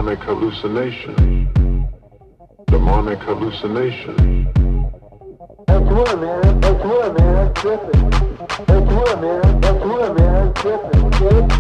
demonic hallucination. Demonic hallucination. That's what, man. That's what, man. That's tripping. That's what, man. That's what, man. That's tripping.